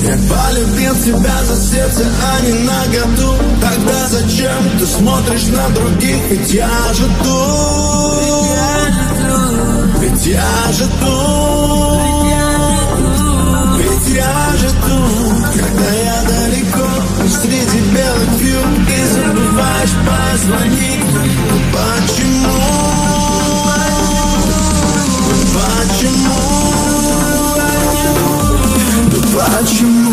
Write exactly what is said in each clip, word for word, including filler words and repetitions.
Я полюбил тебя за сердце, а не наготу. Тогда зачем ты смотришь на других? Ведь я же тут, ведь я же тут, ведь я же тут. Когда я далеко, среди белых вью, ты забываешь позвонить. Ну почему? Почему? Ну почему?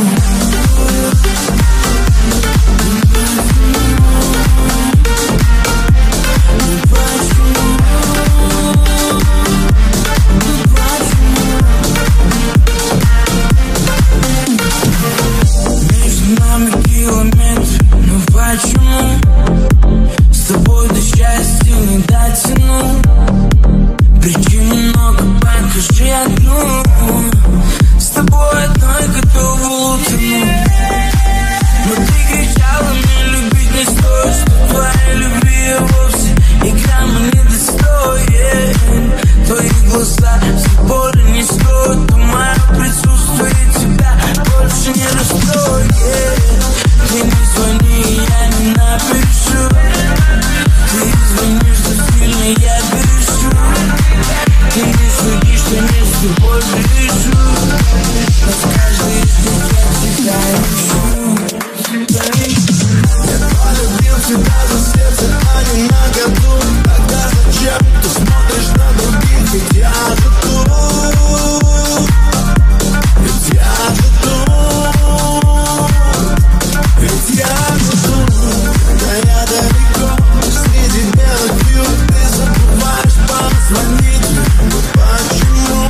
Между нами километр, ну почему? С тобой до счастья не дотяну. Причин много, покажи одну. С тобой одной готова утонуть. Но ты кричала, мне любить не стоит, что твоей любви я вовсе и грамма не достоин. Твои глаза все боли не стоят, но мое присутствие тебя больше не расстроит. Ты не звони, я не напишу. Ты звонишь за сильно, я грешу. Ты не следишь, что не с тобой грешу. Но в каждой из них я тебя ищу. Я полюбил тебя за сердце, а не на году. Тогда зачем ты смотришь на других? Ведь я же тут, ведь я же тут, ведь я же тут. Когда я далеко, среди белых вью, ты забываешь позвонить. Ну почему?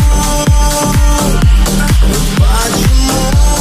Ну почему?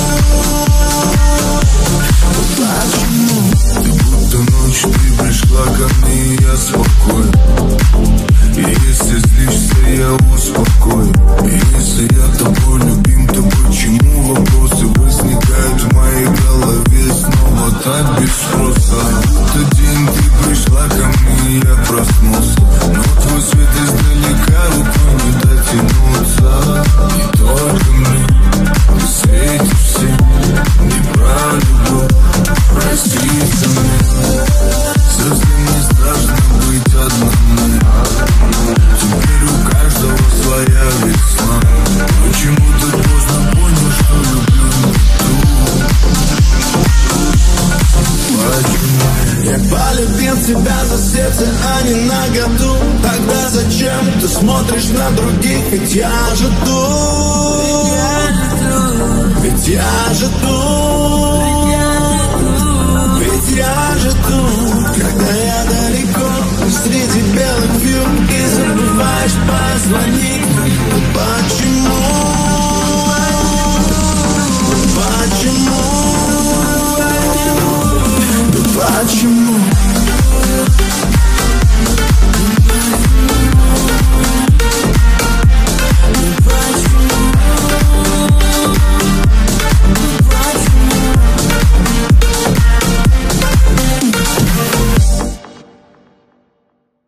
Ну почему? Ты будто ночью, ты пришла ко мне, и я спокоен. И если злишься, я успокою. И если я тобой любим, то почему вопросы возникают в моей голове снова так без спроса? В тот день ты пришла ко мне, и я проснулся. Но твой свет издалека рукой не дотянуться. И только мне ты светишься, не про любовь. Прости за меня, совсем не страшно быть одному. Теперь у каждого своя весна. Почему-то поздно понял, что люблю не ту. Почему? Я полюбил тебя за сердце, а не на году. Тогда зачем ты смотришь на других? Ведь я же тут, ведь я же тут.